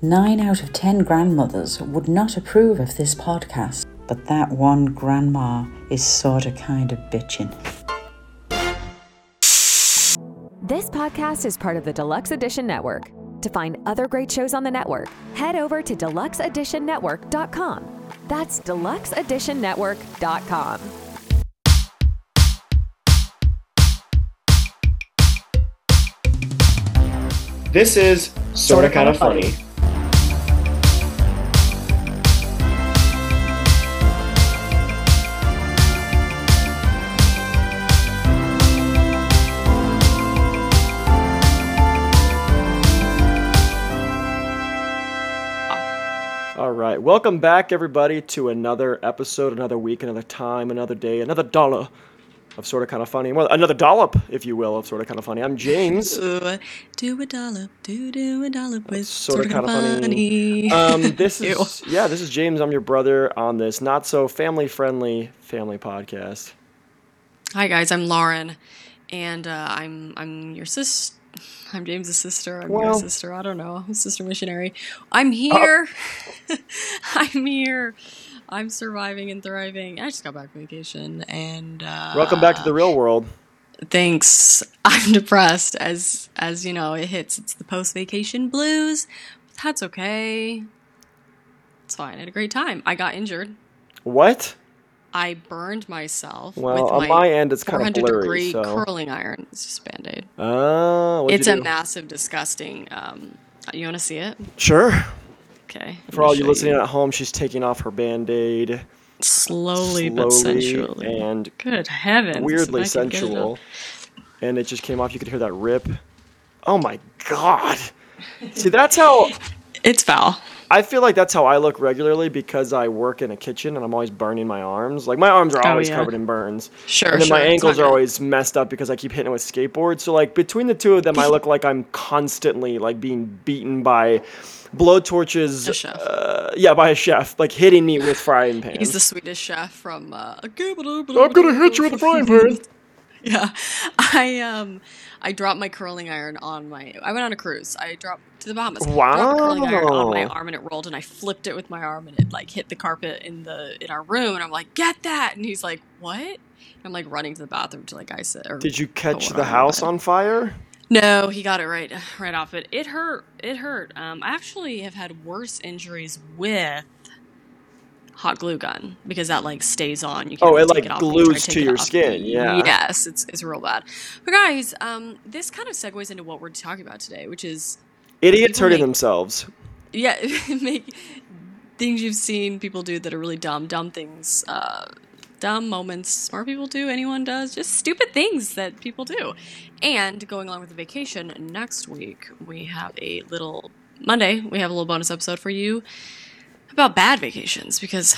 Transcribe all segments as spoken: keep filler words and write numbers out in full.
Nine out of ten grandmothers would not approve of this podcast, but that one grandma is sorta kinda bitchin'. This podcast is part of the Deluxe Edition Network. To find other great shows on the network, head over to deluxe edition network dot com. That's deluxe edition network dot com. This is Sorta Kinda Funny. All right, welcome back, everybody, to another episode, another week, another time, another day, another dollar of Sorta Kinda Funny. Well, another dollop, if you will, of Sorta Kinda Funny. I'm James. Ooh, do a dollop, do do a dollop with Sorta Sorta Kinda Funny. Funny. Um, this is yeah, this is James. I'm your brother on this not so family friendly family podcast. Hi guys, I'm Lauren, and uh, I'm I'm your sis. I'm James's sister. I'm Well- your sister. I don't know. I'm sister missionary. I'm here. I'm here. I'm surviving and thriving. I just got back from vacation, and uh, Welcome back to the real world. thanks. I'm depressed, as as you know, it hits. It's the post vacation blues. But that's okay. It's fine. I had a great time. I got injured. What? I burned myself Well, with on my, my end, it's four kind of hundred blurry. degree So, curling iron. It's just Band-Aid. oh, what'd It's you a do? massive, disgusting. Um, you want to see it? Sure. Okay. let For me all you show listening at home, she's taking off her Band-Aid slowly, but slowly sensually. and Good heavens! weirdly if I could get it sensual. up. And it just came off. You could hear that rip. Oh my god. See, that's how It's foul. I feel like that's how I look regularly because I work in a kitchen and I'm always burning my arms. Like my arms are Oh, always yeah. covered in burns. Sure, And then my sure, it's ankles not are good. always messed up because I keep hitting it with skateboards. So like between the two of them, I look like I'm constantly like being beaten by blowtorches. A chef. Uh, yeah, by a chef, like hitting me with frying pans. He's the Swedish chef from. Uh, I'm gonna hit you with a frying pan. Yeah, I um, I dropped my curling iron on my. I went on a cruise. I dropped to the Bahamas. Dropped a curling iron on my Wow. arm and it rolled, and I flipped it with my arm and it like hit the carpet in the in our room, and I'm like, get that, and he's like, what? And I'm like running to the bathroom to like ice it. Or Did you catch put the water house but- on fire? No, he got it right right off. But it hurt. It hurt. Um, I actually have had worse injuries with hot glue gun because that like stays on. You can't Oh, really it take like it off when you try glues take to it your off. skin. Yeah. Yes, it's it's real bad. But guys, um, this kind of segues into what we're talking about today, which is Idiots People hurting make- themselves. yeah, make things you've seen people do that are really dumb, dumb things, uh, dumb moments smart people do. Anyone does, just stupid things that people do. And going along with the vacation, next week we have a little Monday. We have a little bonus episode for you about bad vacations because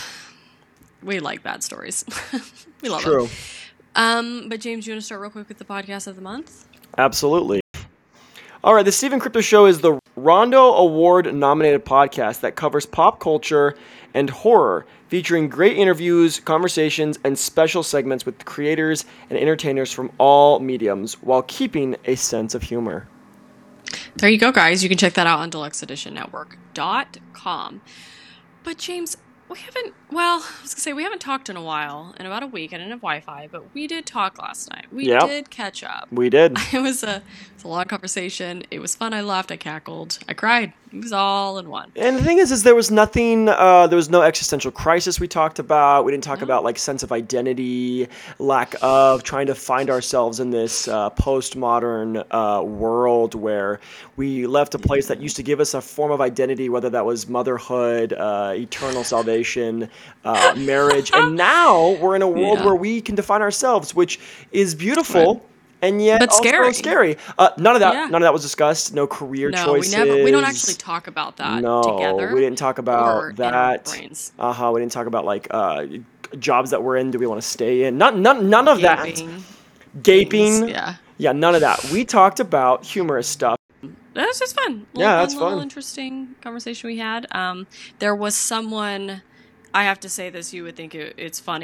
we like bad stories. we love True. them. Um, but James, you want to start real quick with the podcast of the month? Absolutely. All right, the Stephen Crypto Show is the Rondo Award-nominated podcast that covers pop culture and horror, featuring great interviews, conversations, and special segments with creators and entertainers from all mediums, while keeping a sense of humor. There you go, guys. You can check that out on deluxe edition network dot com. But James, we haven't, well, I was going to say, we haven't talked in a while, in about a week. I didn't have Wi-Fi, but we did talk last night. We Yep. did catch up. We did. It was a, it was a long conversation. It was fun. I laughed. I cackled. I cried. It was all in one. And the thing is, is there was nothing, uh, there was no existential crisis we talked about. We didn't talk about, like, sense of identity, lack of trying to find ourselves in this uh, postmodern uh, world where we left a place that used to give us a form of identity, whether that was motherhood, uh, eternal salvation, uh, marriage. And now we're in a world Yeah. where we can define ourselves, which is beautiful. Right. And yet, But also scary. scary. Uh, none of that. Yeah. None of that was discussed. No career No, choices. we never, we don't actually talk about that No, together. we didn't talk about or in our that. brains. Uh huh. We didn't talk about like uh, jobs that we're in. Do we want to stay in? None. None. None of that. Gaping Gaping. things, Yeah. Yeah. None of that. We talked about humorous stuff. That was just fun. Yeah, Little- that's little fun. Interesting conversation we had. Um, there was someone. I have to say this. You would think it, it's funny.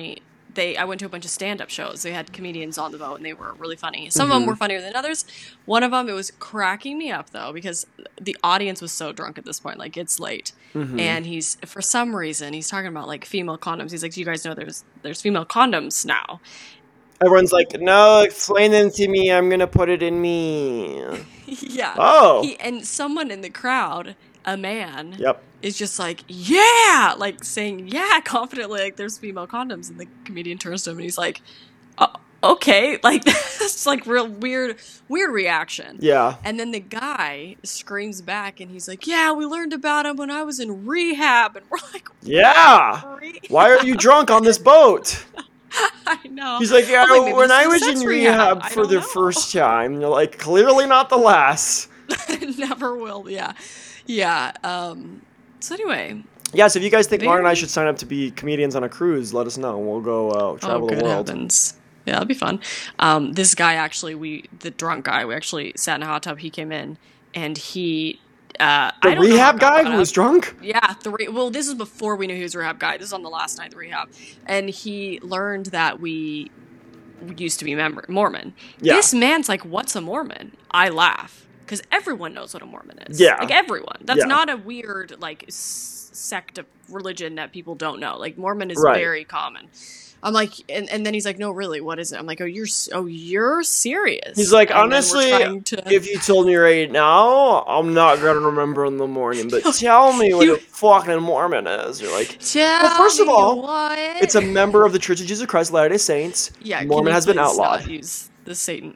they I went to a bunch of stand-up shows. They had comedians on the boat, and they were really funny. Some Mm-hmm. of them were funnier than others. One of them, it was cracking me up, though, because the audience was so drunk at this point. Like, it's late. Mm-hmm. And he's, for some reason, he's talking about, like, female condoms. He's like, do you guys know there's there's female condoms now? Everyone's like, no, explain them to me. I'm going to put it in me. Yeah. Oh. He, and someone in the crowd, a man, Yep. is just like, yeah, like saying, yeah, confidently, like there's female condoms. And the comedian turns to him and he's like, oh, okay. Like, it's like real weird, weird reaction. Yeah. And then the guy screams back and he's like, yeah, we learned about him when I was in rehab. And we're like, Yeah. rehab? Why are you drunk on this boat? I know. He's like, yeah, I'm like, maybe when this I is was sex in rehab. rehab I for don't the know. first time. You're like, clearly not the last. Never will. Yeah. Yeah. Um, so anyway. Yeah, so if you guys think Lauren and I Very- should sign up to be comedians on a cruise, let us know. We'll go uh, travel oh, the good world. heavens. Yeah, that'd be fun. Um, this guy actually, we the drunk guy, we actually sat in a hot tub. He came in and he, uh, The I don't know how rehab it got guy brought who was up. drunk? Yeah, the re- well, this is before we knew he was a rehab guy. This is on the last night of the rehab, and he learned that we used to be member- Mormon. Yeah. This man's like, "What's a Mormon?" I laugh because everyone knows what a Mormon is. Yeah. like everyone. That's Yeah. not a weird like s- sect of religion that people don't know. Like Mormon is Right. very common. I'm like, and, and then he's like, no, really, what is it? I'm like, oh, you're s- oh, you're serious. He's like, And then we're honestly, trying to- if you told me right now, I'm not going to remember in the morning. But tell me what You- a fucking Mormon is. You're like, Tell well, first of me all, what? it's a member of the Church of Jesus Christ of Latter-day Saints. Yeah, can Mormon you has been please outlawed. not use the Satan.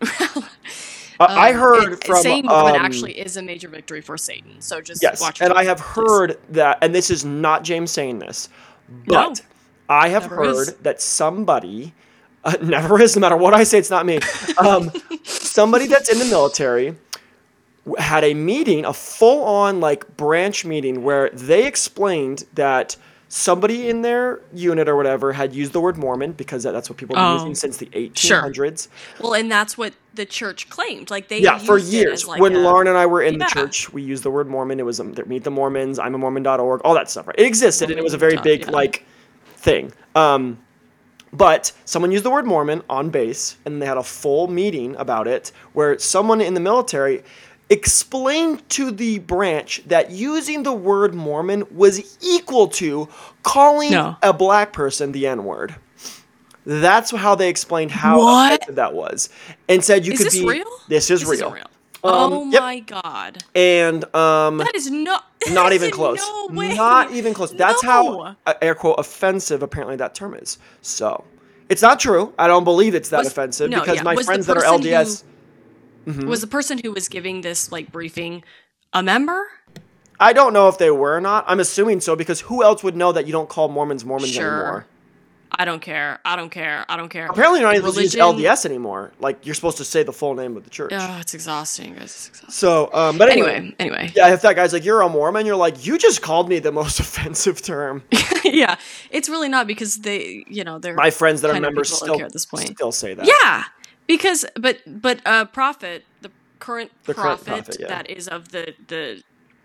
Uh, I Um, heard it- from... saying Mormon um, actually is a major victory for Satan. So just Yes, watch your and I tone, have please. heard that, and this is not James saying this, but No, I have never heard is. that somebody, uh, never is, no matter what I say, it's not me, um, somebody that's in the military w- had a meeting, a full-on like branch meeting where they explained that somebody in their unit or whatever had used the word Mormon because that, that's what people have been Oh, using since the eighteen hundreds. Well, and that's what the church claimed. Like they Yeah, for used it years. as, like, when a- Lauren and I were in Yeah. the church, we used the word Mormon. It was um, Meet the Mormons, I'm a Mormon dot org, all that stuff. Right? It existed, and it was a very Mormon big dot- yeah. like thing. Um, but someone used the word Mormon on base, and they had a full meeting about it, where someone in the military explained to the branch that using the word Mormon was equal to calling No. a black person the N-word. That's how they explained how What? offensive that was, and said you Is could this be. real? This is This real. isn't real. Um, oh yep. my god, And um, that is no, not that even is close. No way. Not even close. That's No. how uh, air quote offensive apparently that term is. So it's not true. I don't believe it's that Was- offensive no, because yeah. my Was the friends that are person L D S. who- Was the person who was giving this like briefing a member? I don't know if they were or not. I'm assuming so because who else would know that you don't call Mormons Mormons Sure. anymore? I don't care. I don't care. I don't care. Apparently, you're not even supposed to use Religion- L D S anymore. Like you're supposed to say the full name of the church. Oh, it's exhausting, guys. It's exhausting. So, um, but anyway, Anyway, anyway. yeah. If that guy's like, "You're a Mormon," you're like, "You just called me the most offensive term." Yeah, it's really not because they, you know, they're My friends that are kind of members people that still care at this point. still say that. Yeah, because but but uh, prophet, the current The current prophet, prophet, yeah. that is of the the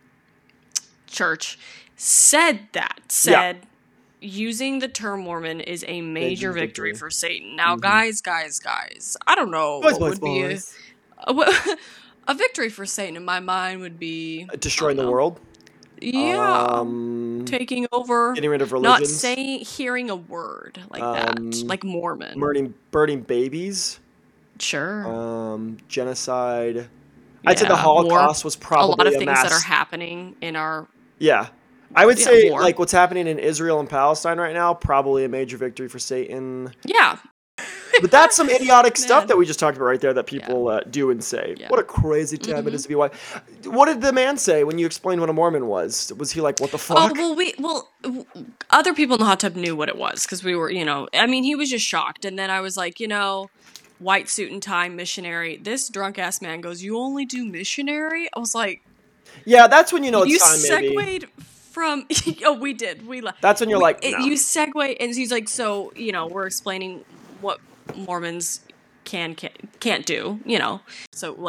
church said that said using the term Mormon is a major Major victory victory. for Satan. Now, guys, guys, guys, I don't know Boys, what boys, would be a, boys. a, what- a victory for Satan in my mind would be Destroying I the don't know. world. Yeah. Um, Taking over, getting rid of not religions. saying, hearing a word like Um, that, like Mormon. burning, burning babies. Sure. Um, genocide. I'd say the Yeah, war. Holocaust was A probably lot of things mass. that are happening in our. Yeah, I would Yeah, say war. like what's happening in Israel and Palestine right now, probably a major victory for Satan. Yeah. But that's some idiotic stuff Man. that we just talked about right there that people uh, do and say. Yeah. What a crazy time Mhm. it is to be white. What did the man say when you explained what a Mormon was? Was he like, "What the fuck"? Oh well, we well, w- other people in the hot tub knew what it was because we were, you know. I mean, he was just shocked, and then I was like, you know, white suit and tie missionary. This drunk ass man goes, "You only do missionary?" I was like, Yeah, that's when you know it's you time. Maybe segued from. Oh, we did. We left. that's when you're We- like, it- no. you segue, and he's like, so you know, we're explaining what Mormons can, can can't do, you know. So like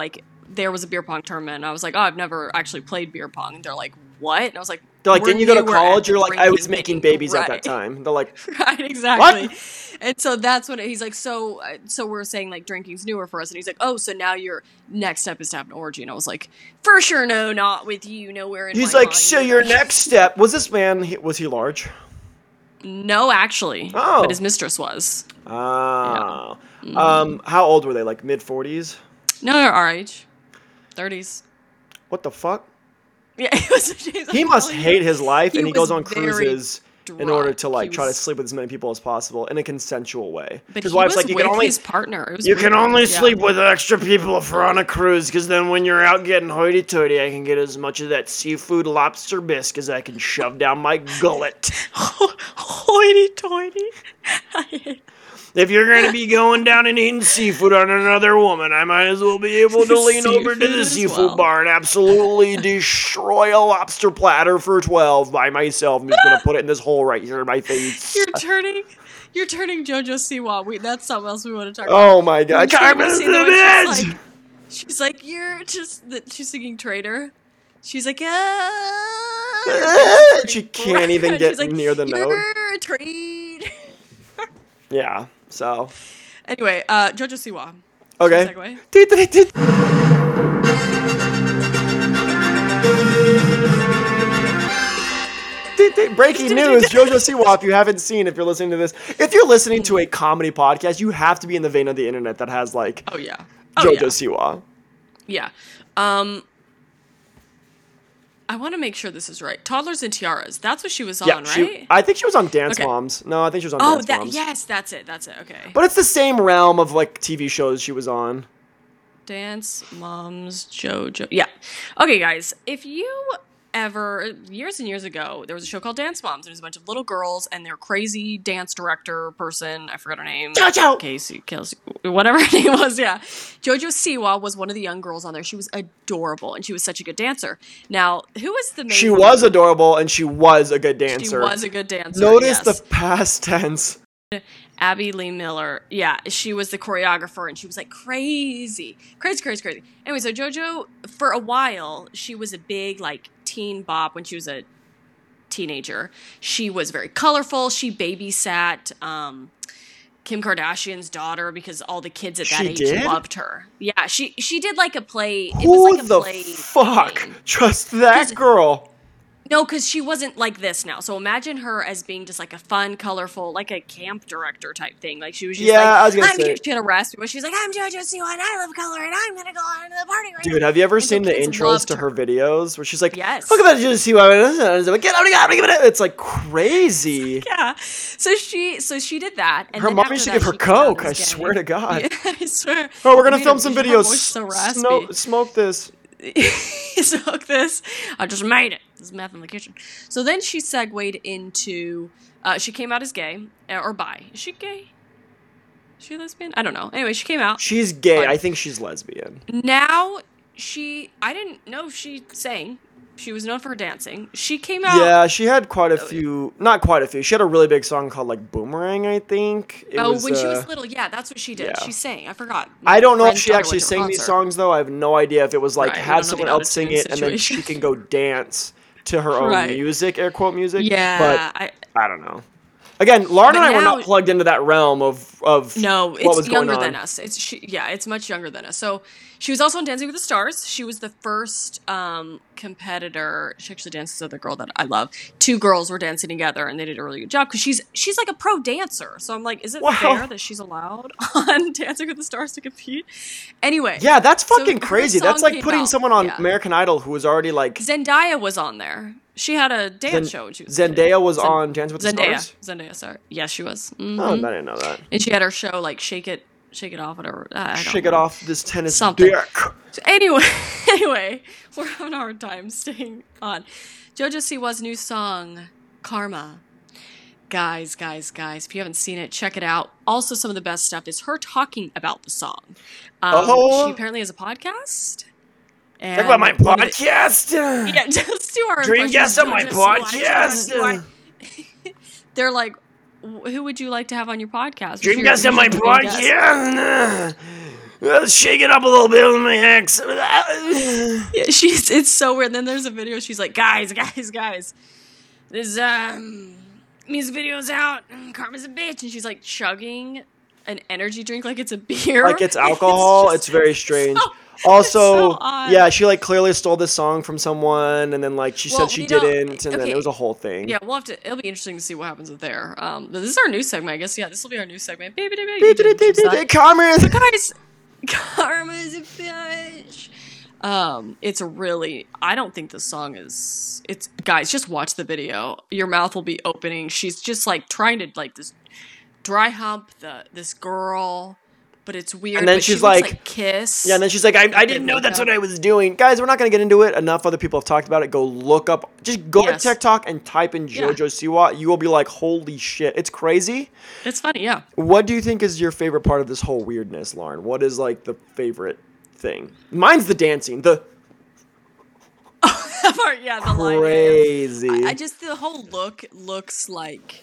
there was a beer pong tournament. And I was like, oh, I've never actually played beer pong. And they're like, what? And I was like, they're like, didn't you go to college? You're like, I was drinking making game." babies Right. at that time. They're like, Right, exactly. What? And so that's when it, he's like, so uh, so we're saying like drinking's newer for us, and he's like, oh, so now your next step is to have an orgy, and I was like, for sure, no, not with you, nowhere in he's my like, mind. so your next step was this man? he- Was he large? No, actually, Oh. but his mistress was. Oh. Yeah. Um, how old were they? Like mid forties? No, they're our age, thirties. What the fuck? Yeah, it was, He must hate his life, He and he goes was on very cruises in order to drunk. like He try to was- sleep with as many people as possible in a consensual way. But His he wife's was like, you with can only his partner. It was you can weird. only Yeah. sleep with extra people if we're on a cruise, because then when you're out getting hoity-toity, I can get as much of that seafood lobster bisque as I can shove down my gullet. Hoity-toity. If you're going to be going down and eating seafood on another woman, I might as well be able to lean over to Seafood the as seafood well. bar and absolutely destroy a lobster platter for twelve by myself. I'm just going to put it in this hole right here in my face. You're turning, you're turning JoJo Siwa. We that's something else we want to talk about. Oh my god. You're turning Carmen's to the the one bitch! she's like, she's like, you're just. The, she's singing Traitor. She's like, ah. She can't even get She's like, near the note. You're a traitor. Yeah, so. Anyway, uh, JoJo Siwa. Okay. Segue. Breaking news, JoJo Siwa, if you haven't seen, if you're listening to this, if you're listening to a comedy podcast, you have to be in the vein of the internet that has, like, Oh yeah. Oh, JoJo yeah. Siwa. Yeah. Um, I want to make sure this is right. Toddlers and Tiaras. That's what she was Yeah, on, she, right? I think she was on Dance Okay. Moms. No, I think she was on Oh, Dance that Moms. yes, that's it. That's it. Okay. But it's the same realm of, like, T V shows she was on. Dance Moms JoJo. Yeah. Okay, guys. If you ever years and years ago, there was a show called Dance Moms. There was a bunch of little girls and their crazy dance director person. I forgot her name. JoJo! Casey, Kelsey, whatever her name was. Yeah. JoJo Siwa was one of the young girls on there. She was adorable and she was such a good dancer. Now, who was the main? She was adorable and she was a good dancer. She was a good dancer. Notice yes. the past tense. Abby Lee Miller. Yeah, she was the choreographer and she was like crazy. Crazy, crazy, crazy. Anyway, so JoJo, for a while, she was a big like teen bop when she was a teenager. She was very colorful. She babysat um, Kim Kardashian's daughter because all the kids at that She age did? loved her. Yeah, she she did like a play. It Who was like a the play fuck thing. trust that 'Cause- girl? No, because she wasn't like this now. So imagine her as being just like a fun, colorful, like a camp director type thing. Like she was just Yeah, like, I was gonna I'm say- she had a raspy voice. She's like, I'm JoJo Siwa and I love color and I'm gonna go on to the party right Dude, now. have you ever And so seen the kids intros loved to her videos where she's like, Yes. look at that, just see what it get out of it. It's like crazy. Yeah. So she so she did that. And Her then mommy after should that, give her she came out coke. I as gay. swear to God. Yeah, I swear. Oh, we're gonna Made film her- some her videos. voice so raspy. Snow, smoke this. Smoke this. I just made it. There's meth in the kitchen. So then she segued into. Uh, she came out as gay uh, or bi. Is she gay? Is she lesbian? I don't know. Anyway, she came out. She's gay. But- I think she's lesbian. Now she. I didn't know if she sang. She was known for her dancing. She came out. Yeah, she had quite a few. Not quite a few. She had a really big song called like Boomerang. I think. It Oh, was, when she uh, was little, yeah, that's what she did. yeah. She sang. I forgot. I don't know if Friend's she daughter actually went to her sang these concert. songs though. I have no idea if it was like Right, we don't have know someone the else sing auto-tune it and then she situation. can go dance to her own Right. music, air quote music. Yeah, but I, I don't know. Again, Lauren But and I were now- not plugged into that realm of of no, what it's was going younger on. than us. It's she, yeah, it's much younger than us. So she was also on Dancing with the Stars. She was the first um, competitor. She actually dances with a girl that I love. Two girls were dancing together, and they did a really good job because she's she's like a pro dancer. So I'm like, is it Wow. fair that she's allowed on Dancing with the Stars to compete? Anyway, Yeah, that's so fucking her crazy. That's song like came putting out. someone on Yeah. American Idol who was already like Zendaya was on there. She had a dance Zen- show. When she was a kid. Zendaya was Zen- on Dance with the Zendaya. Stars. Zendaya, sorry. Yes, she was. Mhm. Oh, I didn't know that. And she had her show like Shake It, Shake It Off, whatever. I don't Shake it know. off this tennis Something. dick. So anyway, anyway, we're having a hard time staying on. JoJo Siwa's new song, Karma. Guys, guys, guys, if you haven't seen it, check it out. Also, some of the best stuff is her talking about the song. Um, Oh. She apparently has a podcast. Talk about my And one of the- podcast. Yeah, just do our Dream impressions guest of on my JoJo Siwa. podcast. You are- They're like, "Wh- who would you like to have on your podcast? Who's Dream your- guest on who's my your dream guest?" podcast. Let's shake it up a little bit with my ex. Yeah, she's it's so weird. And then there's a video. She's like, guys, guys, guys. This um music video's out. Karma's a bitch, and she's like chugging an energy drink like it's a beer. Like it's alcohol. It's, it's very strange. So, also, so yeah, she like clearly stole this song from someone, and then like she well, said she you know, didn't, and okay. then it was a whole thing. Yeah, we'll have to. It'll be interesting to see what happens with there. Um, this is our new segment, I guess. Yeah, this will be our new segment. Baby, baby, baby. Karma is guys. Karma is a bitch. Um, it's really. I don't think the song is. It's guys. Just watch the video. Your mouth will be opening. She's just like trying to like this dry hump the this girl. But it's weird. And then but she's she like, looks like kiss. Yeah, and then she's like, I, I didn't know that's what I was doing. Guys, we're not going to get into it. Enough other people have talked about it. Go look up. Just go yes. to TikTok and type in JoJo yeah. Siwa. You will be like, holy shit. It's crazy. It's funny, yeah. What do you think is your favorite part of this whole weirdness, Lauren? What is like the favorite thing? Mine's the dancing. The Oh, that part, yeah, the line. Crazy. I, I just, the whole look looks like...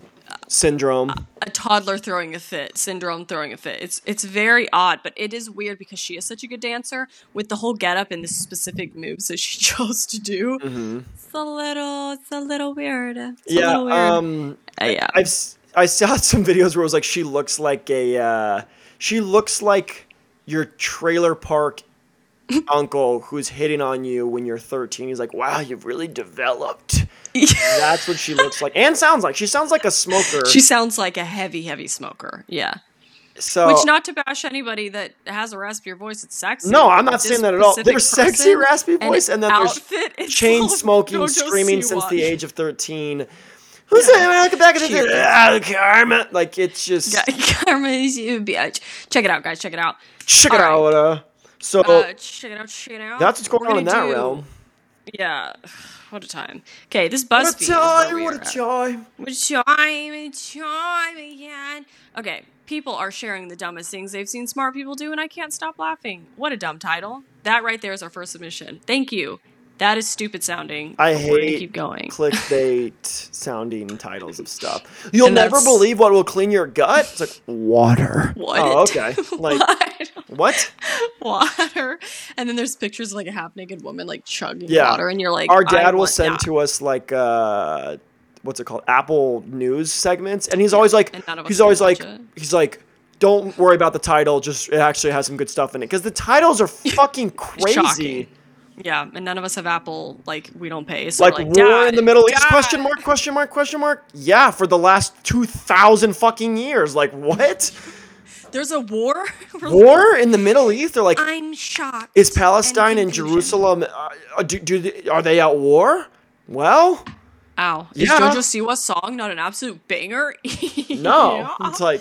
Syndrome. A, a toddler throwing a fit. Syndrome throwing a fit. It's it's very odd, but it is weird because she is such a good dancer with the whole getup and the specific moves that she chose to do. Mm-hmm. It's a little, it's a little weird. It's yeah, a little weird. um, uh, yeah. I've I saw some videos where it was like she looks like a, uh, she looks like your trailer park uncle who's hitting on you when you're thirteen. He's like, wow, you've really developed. That's what she looks like and sounds like. She sounds like a smoker. She sounds like a heavy, heavy smoker. Yeah. So, which, not to bash anybody that has a raspier voice, it's sexy. No, I'm not saying that at all. There's person, sexy raspy voice, and, and then there's chain smoking, JoJo screaming Siwa. since the age of thirteen. Who's that? Back in the ah, Karma. Like it's just yeah, Karma is you bitch. Check it out, guys. Check it out. Check it out. Uh, so uh, check it out. Check it out. That's what's going on in that do, realm. Yeah. What a time. Okay, this BuzzFeed. What a time, what a time. What a time, what a time again. Okay, people are sharing the dumbest things they've seen smart people do, and I can't stop laughing. What a dumb title. That right there is our first submission. Thank you. That is stupid sounding. I We're hate gonna keep going. clickbait sounding titles of stuff. You'll never believe what will clean your gut. It's like water. What? Oh, okay. Like what? Water. And then there's pictures of like a half naked woman like chugging yeah. water, and you're like, our dad I will want, send yeah. to us like uh, what's it called? Apple News segments, and he's always like, he's always like, it. he's like. Don't worry about the title. Just it actually has some good stuff in it because the titles are fucking crazy. Shocking. Yeah, and none of us have Apple. Like we don't pay. So like, like war in the Middle East? Dad. Question mark? Question mark? Question mark? Yeah, for the last two thousand fucking years. Like what? There's a war. War in the Middle East? They're like, I'm shocked. Is Palestine and, and Jerusalem? Uh, do, do they, are they at war? Well. Ow. Is yeah. JoJo Siwa's song not an absolute banger? No. Yeah. It's like...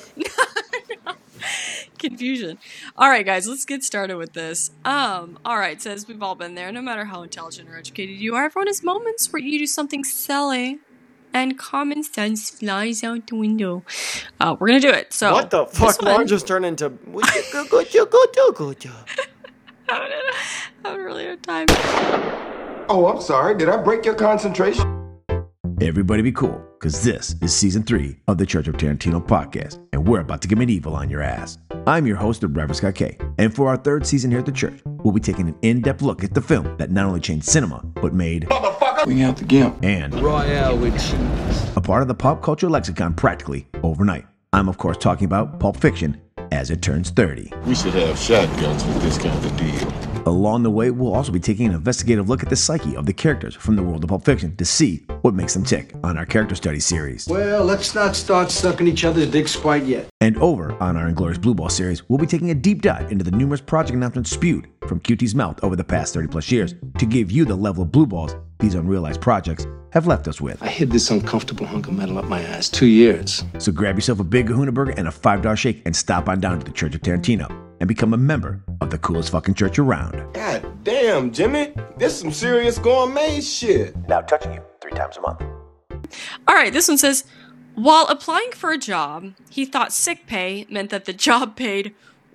Confusion. All right, guys, let's get started with this. Um, all right, says we've all been there. No matter how intelligent or educated you are, everyone has moments where you do something silly and common sense flies out the window. Uh, we're going to do it. So what the fuck? Lauren just turned into... Good, good, good, good, good, good. I haven't really had time. Oh, I'm sorry. Did I break your concentration? Everybody be cool, because this is season three of the Church of Tarantino podcast, and we're about to get medieval on your ass. I'm your host, Reverend Scott K, and for our third season here at the church, we'll be taking an in-depth look at the film that not only changed cinema, but made We out the gimp and Royale with cheese a part of the pop culture lexicon practically overnight. I'm, of course, talking about Pulp Fiction as it turns thirty. We should have shotguns with this kind of deal. Along the way, we'll also be taking an investigative look at the psyche of the characters from the world of Pulp Fiction to see what makes them tick on our character study series. Well, let's not start sucking each other's dicks quite yet. And over on our Inglourious Blue Ball series, we'll be taking a deep dive into the numerous project announcements spewed from Q T's mouth over the past thirty plus years to give you the level of blue balls these unrealized projects have left us with. I hid this uncomfortable hunk of metal up my ass two years. So grab yourself a big kahuna burger and a five dollar shake and stop on down to the Church of Tarantino and become a member of the coolest fucking church around. God damn, Jimmy. This is some serious gourmet shit. Now touching you three times a month. All right, this one says, while applying for a job, he thought sick pay meant that the job paid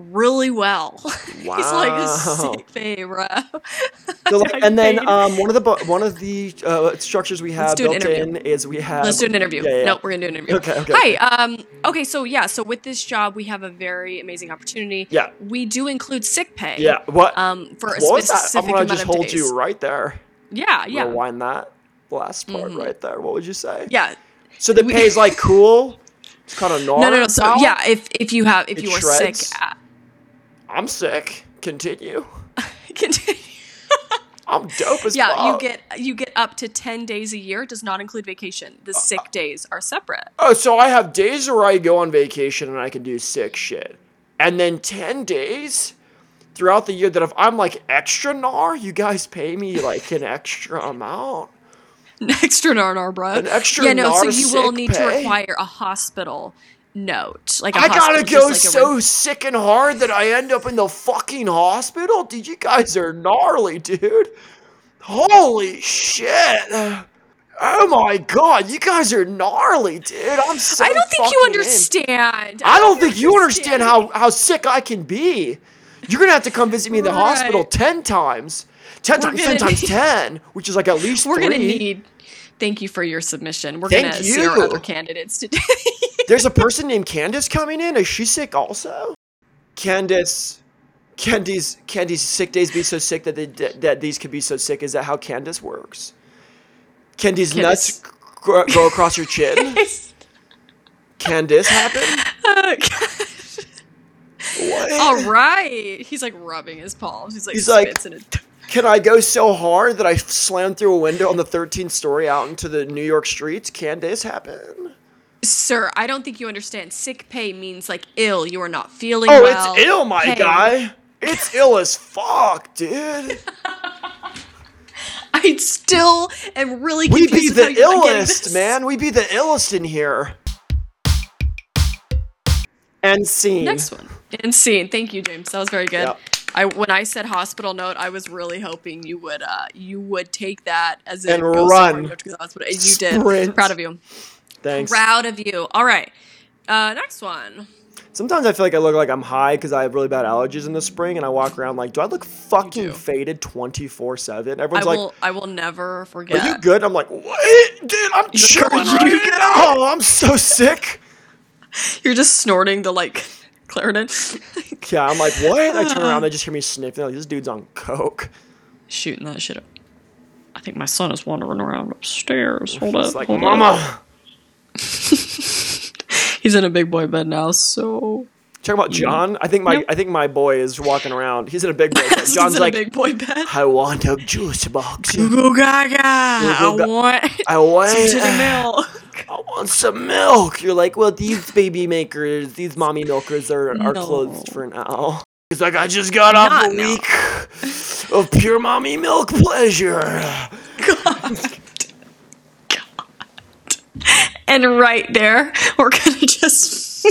really well. Wow. He's like a sick pay, bro. So, like, and then um, one of the bu- one of the uh, structures we have do an built interview. in is we have. Let's do an interview. Yeah, yeah, yeah. No, we're gonna do an interview. Okay, okay. Hi. Um. Okay. So yeah. So with this job, we have a very amazing opportunity. Yeah. We do include sick pay. Yeah. What? Um. For a what was that? specific I'm gonna amount just of hold days. you right there. Yeah. Yeah. Rewind that last part Mhm. right there. What would you say? Yeah. So the We- pay is like cool. It's kind of normal. No, no, no. So yeah, if if you have if It you are shreds? sick, uh, I'm sick. Continue. continue. I'm dope as Yeah, you fuck. get you get up to ten days a year. It does not include vacation. The sick days are separate. Oh, so I have days where I go on vacation and I can do sick shit. And then ten days throughout the year that if I'm like extra gnar, you guys pay me like an extra amount. An extra narnar, bro. An extra Yeah, no. So gnar you will sick need to pay? require a hospital note. Like a I gotta hospital, go just like a so sick and hard that I end up in the fucking hospital? Dude, you guys are gnarly, dude. Holy shit. Oh my god, you guys are gnarly, dude. I'm so I don't think you fucking in. understand. I don't think you understand how, how sick I can be. You're gonna have to come visit me in the Right. hospital ten times. Ten We're times gonna ten times need- ten, which is like at least We're three. gonna need. Thank you for your submission. We're Thank gonna see our you. other candidates today. There's a person named Candace coming in. Is she sick also? Candace, Candy's Candy's sick days be so sick that they, that these could be so sick. Is that how Candace works? Candy's nuts Candace. gr- go across your chin. Candace happened. Oh, gosh. What? All right. He's like rubbing his palms. He's like He's like- spits in it. Can I go so hard that I slammed through a window on the thirteenth story out into the New York streets? Can this happen? Sir, I don't think you understand. Sick pay means like ill. You are not feeling Oh, well. it's ill, my Hey. guy. It's ill as fuck, dude. I still am really We confused. be with the how you're not getting illest, this. man. We be the illest in here. And scene. Next one. And scene. Thank you, James. That was very good. Yep. I when I said hospital note, I was really hoping you would uh you would take that as a And go run. somewhere to the hospital. And you did. Sprint. Proud of you. Thanks. Proud of you. All right. Uh, next one. Sometimes I feel like I look like I'm high because I have really bad allergies in the spring, and I walk around like, do I look fucking do. faded twenty-four seven? I Everyone's will. like, I will never forget. are you good? I'm like, what? Dude, I'm chilling are right you now. I'm so sick. You're just snorting the like clarinet. Yeah, I'm like, what? I turn around, they just hear me sniffing. Like, this dude's on coke. Shooting that shit up. I think my son is wandering around upstairs. Hold It's up. like, hold mama. up. He's in a big boy bed now, so Talking about John, I think my Yep. I think my boy is walking around. He's in a big boy bed. He's John's in like, a big boy bed. I want a juice box. Goo gaga. I Goo ga- want I want some titty milk. I want some milk. You're like, well, these baby makers, these mommy milkers are, are No. closed for now. He's like, I just got off Not a milk. week of pure mommy milk pleasure. And right there, we're gonna just.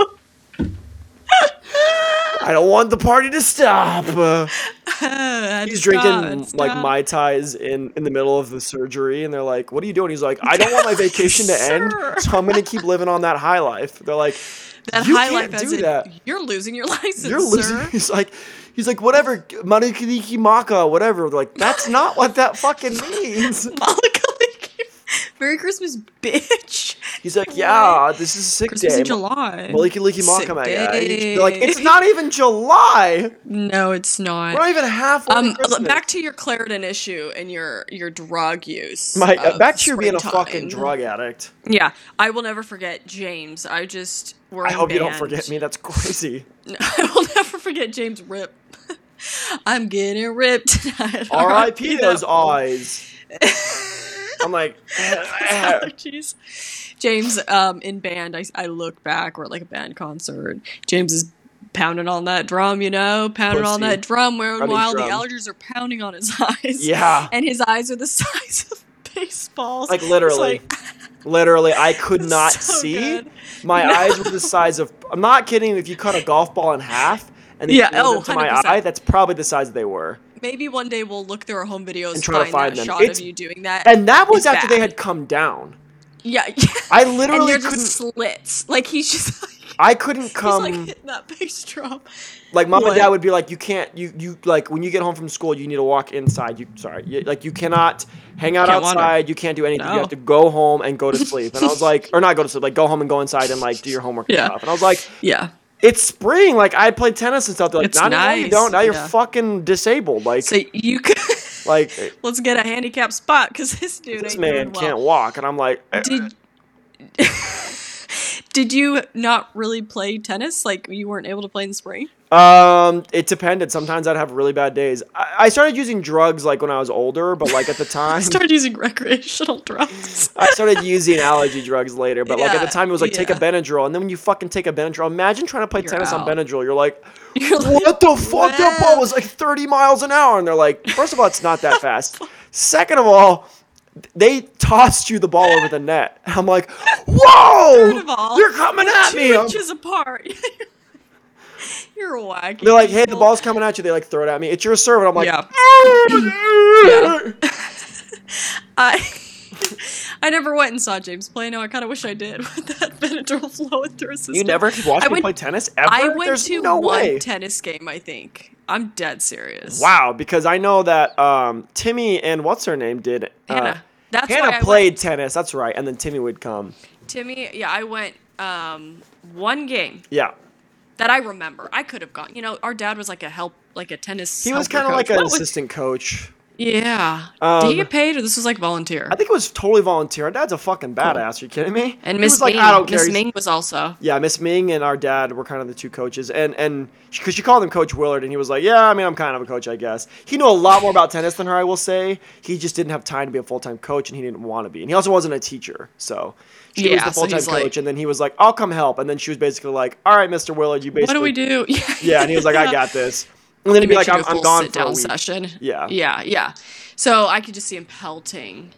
I don't want the party to stop. Uh, he's drinking Stop, like stop. Mai Tais in, in the middle of the surgery, and they're like, what are you doing? He's like, I don't want my vacation to end, Sir. so I'm going to keep living on that high life. They're like, That you high can't life as do in, that. You're losing your license, You're losing. sir. He's like, he's like, whatever, Marikaliki Maka, whatever. They're like, that's not what that fucking means. Malakaliki. Merry Christmas, bitch. He's like, yeah, this is a sick Christmas day. in July. Maliki Liki Sick Maka, my guy. day. They're like, it's not even July. No, it's not. We're not even halfway Um, to Christmas. back to your Claritin issue and your your drug use. My, uh, of back to you being a springtime. fucking drug addict. Yeah, I will never forget James. I just we're I in hope you don't band. forget me. That's crazy. I will never forget James Rip. I'm getting ripped tonight. R I P those that- eyes. I'm like, allergies. James, um, in band, I, I look back, we're at like a band concert. James is pounding on that drum, you know, pounding on Pussy. that drum, where Running while drum. the allergies are pounding on his eyes. Yeah. And his eyes are the size of baseballs. like literally, It's like- literally, I could It's not so see. good. My No. eyes were the size of. I'm not kidding. If you cut a golf ball in half and then Yeah, you oh, to my one hundred percent. eye, that's probably the size they were. Maybe one day we'll look through our home videos And and try to find, find that them. shot It's- of you doing that. And that was It's after they bad. had come down. Yeah. I and literally they're couldn't. just slits. Like he's just like I couldn't come. He's like hitting that bass drum. Like mom What? and dad would be like, you can't, you you like when you get home from school, you need to walk inside. You sorry, you, like you cannot hang out Can't wander. outside. You can't do anything. You No. have to go home and go to sleep. And I was like, or not go to sleep, like go home and go inside and like do your homework Yeah. and stuff. And I was like, Yeah. it's spring. Like I played tennis and stuff. They're like, It's not anymore, you nice. don't. Now you're Yeah. fucking disabled. Like So you could like let's get a handicap spot because this dude this ain't man doing well. can't walk. And I'm like, eh, Did Did you not really play tennis? Like you weren't able to play in the spring? Um, it depended. Sometimes I'd have really bad days. I, I started using drugs like when I was older, but like at the time, I started using recreational drugs. I started using allergy drugs later. But like at the Yeah, time, it was like take a yeah. Benadryl, and then when you fucking take a Benadryl, imagine trying to play You're tennis on out. Benadryl. You're like, You're like, what the fuck? That ball "Wow." was like thirty miles an hour, and they're like, first of all, it's not that fast. Second of all, they tossed you the ball over the net. And I'm like, whoa! Third of all, They're coming we're at two me. I'm- inches apart. You're wacky. They're like, hey, the people. ball's coming at you. They like throw it at me. It's your serve. And I'm like, Yeah. yeah. I I never went and saw James play. No, I kind of wish I did with that Benadryl flowing through his system. You never watched I me went- play tennis ever? I went There's to no one way. tennis game, I think. I'm dead serious. Wow, because I know that um, Timmy and what's her name did. Uh, Hannah. That's Hannah why I played went. tennis. That's right, and then Timmy would come. Timmy, yeah, I went um, one game Yeah, that I remember. I could have gone. You know, our dad was like a help, like a tennis. he was helper kind of like coach. an What was- assistant coach. Yeah. Um, Did he get paid, or this was like volunteer? I think it was totally volunteer. Our dad's a fucking badass. Are you kidding me? And He Miss was like, Ming, I don't care. Miss He's- Ming was also. Yeah, Miss Ming and our dad were kind of the two coaches, and and because she called him Coach Willard, and he was like, yeah, I mean, I'm kind of a coach, I guess. He knew a lot more about tennis than her, I will say. He just didn't have time to be a full time coach, and he didn't want to be, and he also wasn't a teacher, so she Yeah, was the so full time he's coach, like- and then he was like, I'll come help, and then she was basically like, all right, Mister Willard, you basically What do we do? Yeah, yeah, and he was like, I yeah. got this, and then he'd be Make like, you I'm, do a I'm full gone for a sit-down week. session. Yeah. Yeah, yeah. So I could just see him pelting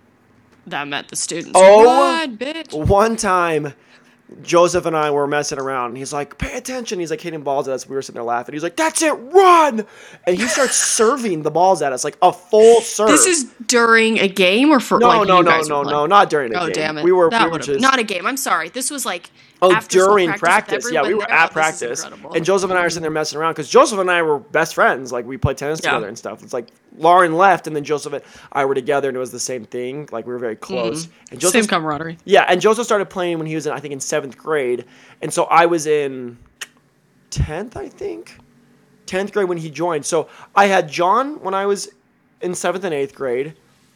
them at the students. Oh, Run, bitch. One time, Joseph and I were messing around, and he's like, pay attention. He's like hitting balls at us. We were sitting there laughing. He's like, that's it, run! And he starts serving the balls at us, like a full serve. This is during a game or for no, like no, you no, guys no, were no, playing? not during a Oh game. damn it! We were, that we were would've- just not a game. I'm sorry. This was like Oh, after school during practice, practice. with Yeah, we everyone were there. at Oh, this is practice. incredible. And Joseph and I are sitting there messing around because Joseph and I were best friends. Like, we played tennis Yeah. together and stuff. It's like Lauren left, and then Joseph and I were together, and it was the same thing. Like, we were very close. And Joseph, Same camaraderie. yeah, and Joseph started playing when he was in, I think, in seventh grade. And so I was in tenth, I think. tenth grade when he joined. So I had John when I was in seventh and eighth grade.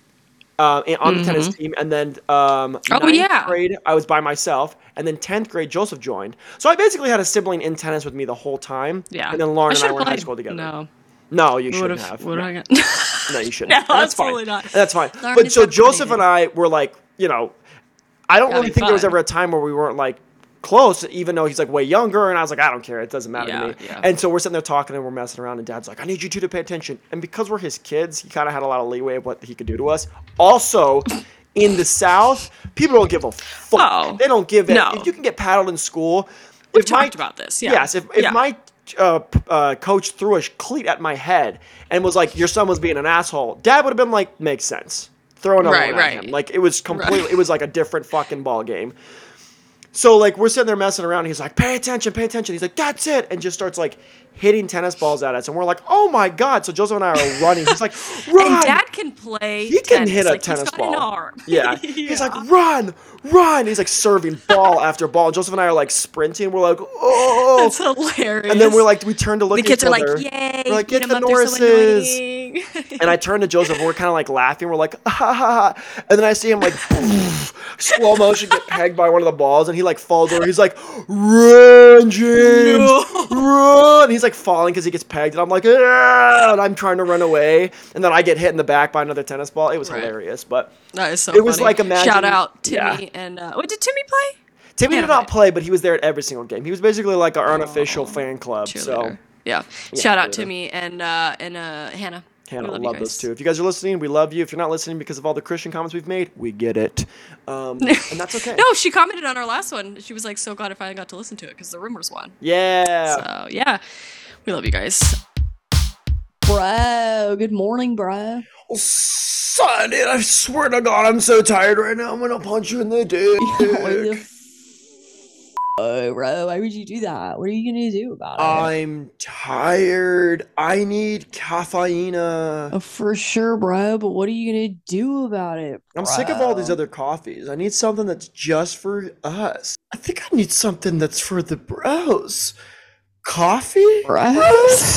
Uh, and- on the tennis team, and then um, Oh, ninth yeah. grade I was by myself, and then tenth grade Joseph joined. So I basically had a sibling in tennis with me the whole time. Yeah. And then Lauren and I should've were in high played. school together. No. No, you Would shouldn't have. have. Would no. I got? No, you shouldn't. No, And that's absolutely fine. not. And that's fine. Lauren But is so Joseph separated. and I were like, you know, I don't Gotta really be think there was fun. ever a time where we weren't like close, even though he's like way younger, and I was like, I don't care, it doesn't matter Yeah, to me. yeah. And so we're sitting there talking and we're messing around, and Dad's like, I need you two to pay attention. And because we're his kids, he kind of had a lot of leeway of what he could do to us. Also, in the South, people don't give a fuck. Oh, they don't give it. no. If you can get paddled in school, We've if my- talked about this. Yeah. Yes, if, if Yeah. my uh, p- uh, coach threw a cleat at my head and was like, your son was being an asshole, Dad would have been like, makes sense. Throw another Right, one at right. him. Like, it was completely, it was like a different fucking ball game. So, like, we're sitting there messing around. And he's like, pay attention, pay attention. He's like, that's it. And just starts, like, hitting tennis balls at us. And we're like, oh, my God. So Joseph and I are running. He's like, run. And Dad can play. He can tennis. hit a like, tennis he's got ball. An arm. Yeah. He's like, run, run. He's like serving ball after ball. Joseph and I are like sprinting. We're like, oh. That's hilarious. And then we're like, we turn to look the at kids each are other. like, yay! We're like, beat get 'em the up, they're so Norrises. annoying." And I turn to Joseph, and we're kind of like laughing. We're like, ah, ha, ha, ha. And then I see him like, slow motion get pegged by one of the balls, and he like falls over. He's like, run, James, No. run. He's like falling because he gets pegged, and I'm like, ah, and I'm trying to run away. And then I get hit in the back by another tennis ball. It was Right. hilarious, but That is so It was funny. like, imagine- Shout out Timmy yeah. and uh, wait, did Timmy play? Timmy Yeah, did not right. play, but he was there at every single game. He was basically like our unofficial fan club. So Cheerleader. Yeah. Shout out cheerleader. Timmy and uh, and uh, Hannah. Hannah, We I you love guys. those two. If you guys are listening, we love you. If you're not listening because of all the Christian comments we've made, we get it. Um, and that's okay. No, she commented on our last one. She was like, so glad I finally got to listen to it because the rumors won. Yeah. So, yeah. We love you guys. Bro, good morning, bro. Oh, son, dude, I swear to God, I'm so tired right now. I'm going to punch you in the dick. Oh, bro, why would you do that? What are you gonna do about it? I'm tired. I need caffeine. Oh, for sure, bro. But what are you gonna do about it, bro? I'm sick of all these other coffees. I need something that's just for us. I think I need something that's for the bros. Coffee? bros.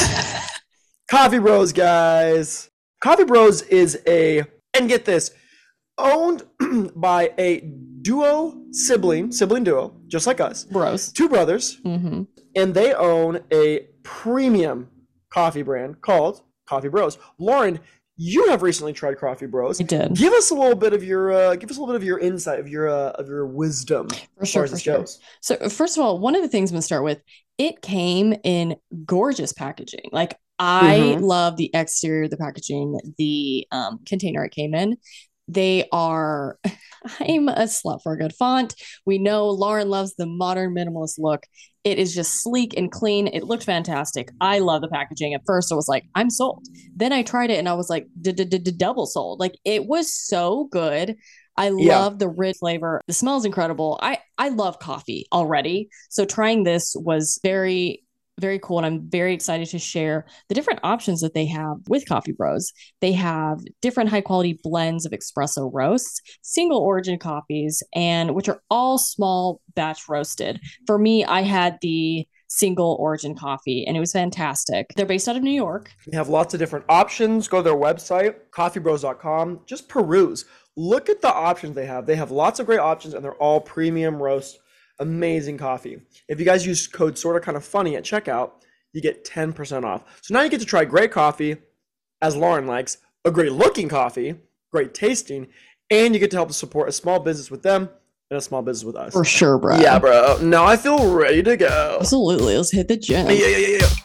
Coffee Bros, guys. Coffee Bros is a, and get this, owned by a duo sibling, sibling duo, just like us. Bros. Two brothers. Mm-hmm. And they own a premium coffee brand called Coffee Bros. Lauren, you have recently tried Coffee Bros. I did. Give us a little bit of your, uh, give us a little bit of your insight, of your, uh, of your wisdom. For sure, as for this sure. goes. So first of all, one of the things I'm gonna start with, it came in gorgeous packaging. Like I Mhm. love the exterior of the packaging, the um, container it came in. They are, I'm a slut for a good font. We know Lauren loves the modern minimalist look. It is just sleek and clean. It looked fantastic. I love the packaging. At first, I was like, I'm sold. Then I tried it and I was like, double sold. Like it was so good. I Yeah. love the rich flavor. The smell is incredible. I, I love coffee already. So trying this was very, very cool. And I'm very excited to share the different options that they have with Coffee Bros. They have different high quality blends of espresso roasts, single origin coffees, and which are all small batch roasted. For me, I had the single origin coffee and it was fantastic. They're based out of New York. They have lots of different options. Go to their website, coffee bros dot com. Just peruse. Look at the options they have. They have lots of great options and they're all premium roast. Amazing coffee. If you guys use code sorta kind of funny at checkout, you get ten percent off. So now you get to try great coffee, as Lauren likes, a great looking coffee, great tasting, and you get to help support a small business with them and a small business with us. For sure, bro. Yeah, bro. Now I feel ready to go. Absolutely. Let's hit the gym. Yeah, yeah, yeah, yeah.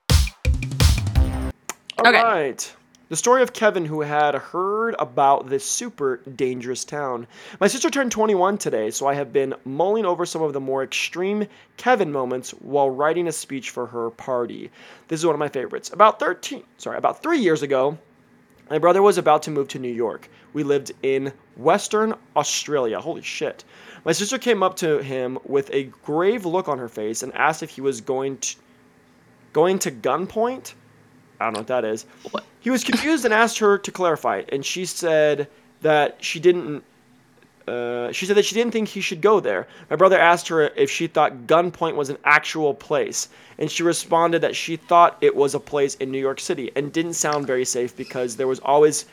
All Okay. right. The story of Kevin, who had heard about this super dangerous town. My sister turned twenty-one today, so I have been mulling over some of the more extreme Kevin moments while writing a speech for her party. This is one of my favorites. About thirteen, sorry, about three years ago, my brother was about to move to New York. We lived in Western Australia. Holy shit. My sister came up to him with a grave look on her face and asked if he was going to going to gunpoint. I don't know what that is. What? He was confused and asked her to clarify, and she said that she didn't. Uh, she said that she didn't think he should go there. My brother asked her if she thought gunpoint was an actual place, and she responded that she thought it was a place in New York City and didn't sound very safe because there was always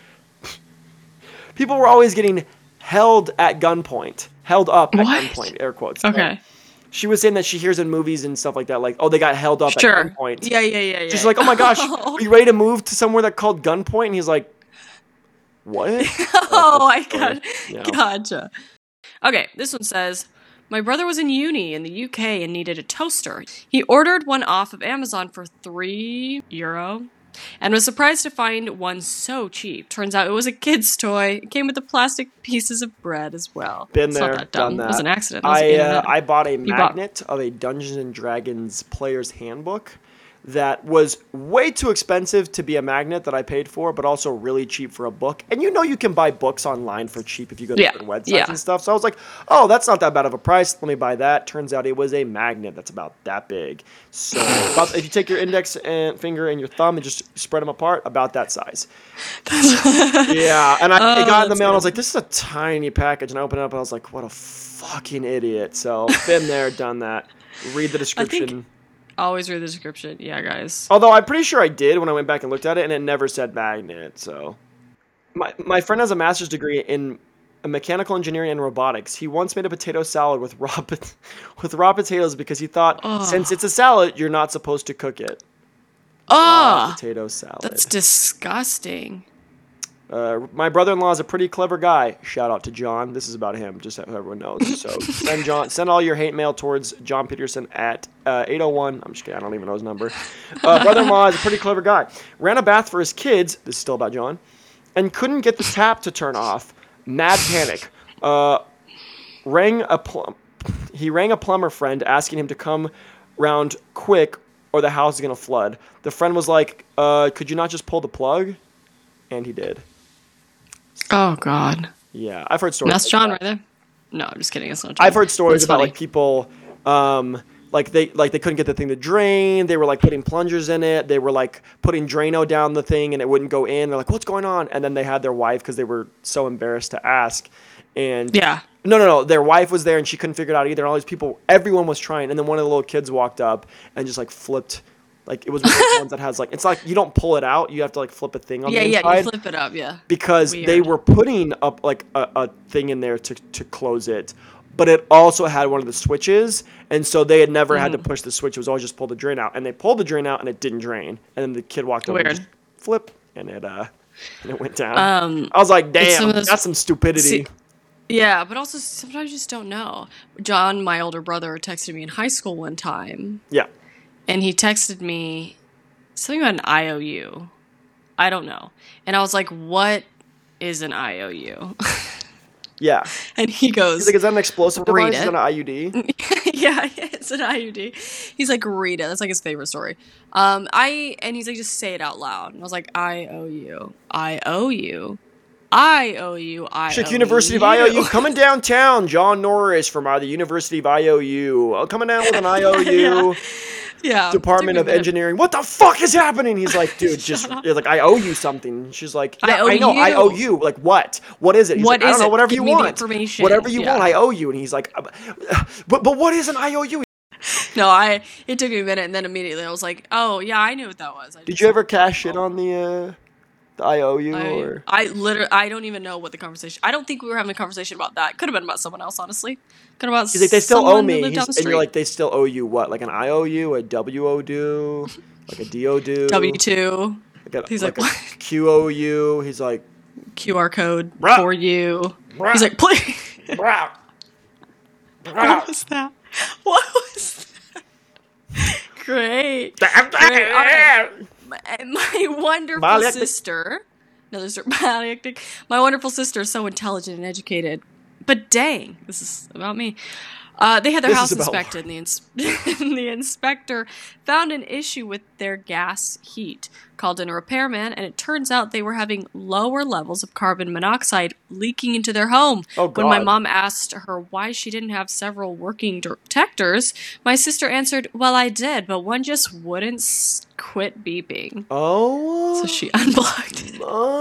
people were always getting held at gunpoint, held up at What? gunpoint, air quotes. Okay. Like, she was saying that she hears in movies and stuff like that, like, oh, they got held up Sure. at gunpoint. Yeah, yeah, yeah, yeah. She's like, oh my gosh, are you ready to move to somewhere that called gunpoint? And he's like, what? Oh, I got, Yeah. gotcha. Okay, this one says, my brother was in uni in the U K and needed a toaster. He ordered one off of Amazon for three euro and was surprised to find one so cheap. Turns out it was a kid's toy. It came with the plastic pieces of bread as well. Been It's there, not that dumb. done that. It was an accident. It was I the uh, internet. I bought a You bought- magnet of a Dungeons and Dragons player's handbook that was way too expensive to be a magnet that I paid for, but also really cheap for a book. And you know you can buy books online for cheap if you go to Yeah, different websites yeah. and stuff. So I was like, oh, that's not that bad of a price. Let me buy that. Turns out it was a magnet that's about that big. So about, if you take your index and finger and your thumb and just spread them apart, about that size. Yeah, and I Oh, it got in the that's mail and I was good. like, this is a tiny package. And I opened it up and I was like, what a fucking idiot. So been there, done that. Read the description. Always read the description. Yeah, guys. Although I'm pretty sure I did when I went back and looked at it, and it never said magnet. So, my my friend has a master's degree in mechanical engineering and robotics. He once made a potato salad with raw pot- with raw potatoes because he thought Ugh. since it's a salad, you're not supposed to cook it. Raw Oh, potato salad. that's disgusting. Uh, my brother-in-law is a pretty clever guy. Shout out to John. This is about him, just so everyone knows. So send John, send all your hate mail towards John Peterson at uh, eight oh one. I'm just kidding. I don't even know his number. Uh, brother-in-law is a pretty clever guy. Ran a bath for his kids. This is still about John, and couldn't get the tap to turn off. Mad panic. Uh, rang a plum. He rang a plumber friend asking him to come round quick, or the house is gonna flood. The friend was like, uh, "Could you not just pull the plug?" And he did. Oh, God. Yeah, I've heard stories. That's like John that. right there. No, I'm just kidding. It's not John. I've heard stories It's about funny. like people Um, like they like they couldn't get the thing to drain. They were like putting plungers in it. They were like putting Drano down the thing and it wouldn't go in. They're like, what's going on? And then they had their wife because they were so embarrassed to ask. And Yeah. no, no, no. Their wife was there and she couldn't figure it out either. And all these people, everyone was trying. And then one of the little kids walked up and just like flipped. Like it was one of the ones that has like, it's like you don't pull it out. You have to like flip a thing on Yeah, the yeah, inside. you flip it up, yeah. Because Weird. they were putting up like a, a thing in there to, to close it. But it also had one of the switches. And so they had never mm. had to push the switch. It was always just pull the drain out. And they pulled the drain out and it didn't drain. And then the kid walked over Weird. and just flip and it, uh, and it went down. Um, I was like, damn, some of those- that's some stupidity. See, yeah, but also sometimes you just don't know. John, my older brother, texted me in high school one time. Yeah. And he texted me something about an I O U. I don't know. And I was like, what is an I O U? Yeah. And he goes, He's like, is that an explosive read device? Is it. that an I U D? Yeah, it's an I U D. He's like, read it. That's like his favorite story. Um, I and he's like, just say it out loud. And I was like, I O U. I O U. I O U. I O U. Chick University of I O U coming downtown. John Norris from uh, the University of I O U. Uh, coming down with an I O U. Yeah. Yeah. Department of Engineering. What the fuck is happening? He's like, dude, just you're like, I owe you something. And she's like, yeah, I owe I know, you. I owe you. Like what? What is it? He's What like, I is don't know, it? whatever Give you me the want. information. Whatever you Yeah. want, I owe you. And he's like, but but what is an I O U? No, I. It took me a minute, and then immediately I was like, "Oh yeah, I knew what that was." I Did just- you ever cash in on the uh, the I O U I, or? I literally, I don't even know what the conversation. I don't think we were having a conversation about that. Could have been about someone else, honestly. Could have been about. He's like, they still someone owe who me. lived He's, down the and street. you're like, they still owe you what? Like an I O U, a W O do, like a D O do, W two. Like a, He's like, like, a Q O U. He's like, Q R code Bruh. for you. Bruh. He's like, please. Bruh. What was that? What was that? Great. Great. All right. My, my wonderful Dialectic. sister. No, there's dialectic. My wonderful sister is so intelligent and educated. But dang, this is about me. Uh, they had their This house is about inspected, and the, ins- and the inspector found an issue with their gas heat. Called in a repairman, and it turns out they were having lower levels of carbon monoxide leaking into their home. Oh, When my God. mom asked her why she didn't have several working detectors, my sister answered, "Well, I did, but one just wouldn't s- quit beeping." Oh. So she unplugged.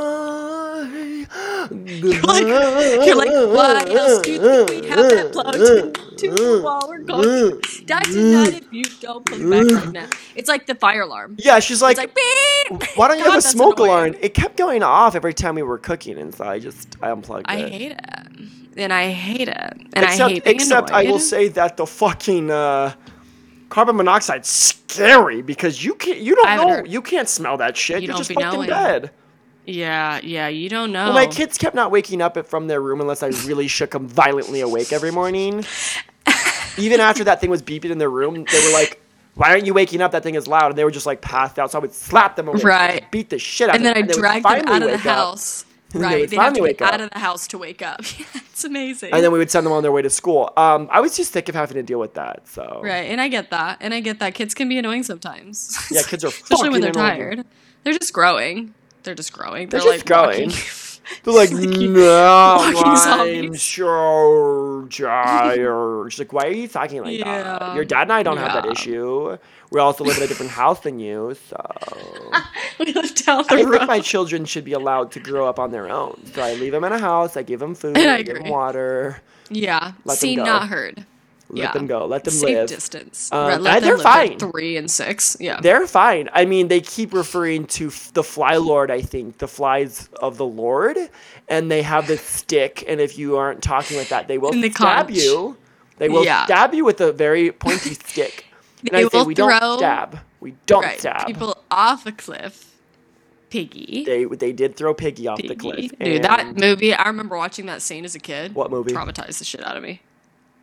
My You're like, you're like, what else do you think we have that plugged into while we're going? That's not if you don't put it back right now. It's like the fire alarm. Yeah, she's like, It's like, beep! why don't you God, have a that's smoke annoying. alarm? It kept going off every time we were cooking, and so I just I unplugged I it. hate it. And I hate it. And except, I hate being except I annoyed. will say that the fucking uh, carbon monoxide's scary because you can't you don't I haven't know heard- you can't smell that shit. You You're don't just be fucking knowing. dead. Yeah, yeah, you don't know. Well, my kids kept not waking up from their room unless I really shook them violently awake every morning. Even after that thing was beeping in their room, they were like, "Why aren't you waking up? That thing is loud." And they were just like passed out. So I would slap them awake, Right. beat the shit out and of then them, I they would dragged them finally out of the wake up. house. And they Right, would they have to finally get wake up. out of the house to wake up. Yeah, it's amazing. And then we would send them on their way to school. Um, I was just sick of having to deal with that. So Right, and I get that, and I get that. Kids can be annoying sometimes. Yeah, kids are especially when they're fucking annoying. tired. They're just growing. They're just growing. They're They're, just like growing. walking. They're like, Like you- no, walking I'm zombies." so tired. She's like, why are you talking like Yeah. that? Your dad and I don't have that Yeah. issue. We also live in a different house than you, so we live down the I road. think my children should be allowed to grow up on their own. So I leave them in a house, I give them food, And I I give them agree. water, Yeah, Let them seen, go. not heard. let Yeah. them go, let them Safe live. distance. Um, Right, let and them they're live at fine. Three and six. Yeah. They're fine. I mean, they keep referring to f- the Fly Lord, I think, the flies of the Lord, and they have this stick, and if you aren't talking with that, they will And the stab conch. you. They will Yeah. stab you with a very pointy stick. And They I say, will we don't throw- stab. We don't right. stab. People off a cliff. Piggy. They they did throw Piggy off the Piggy. cliff. Dude, that and- movie, I remember watching that scene as a kid. What movie? Traumatized the shit out of me.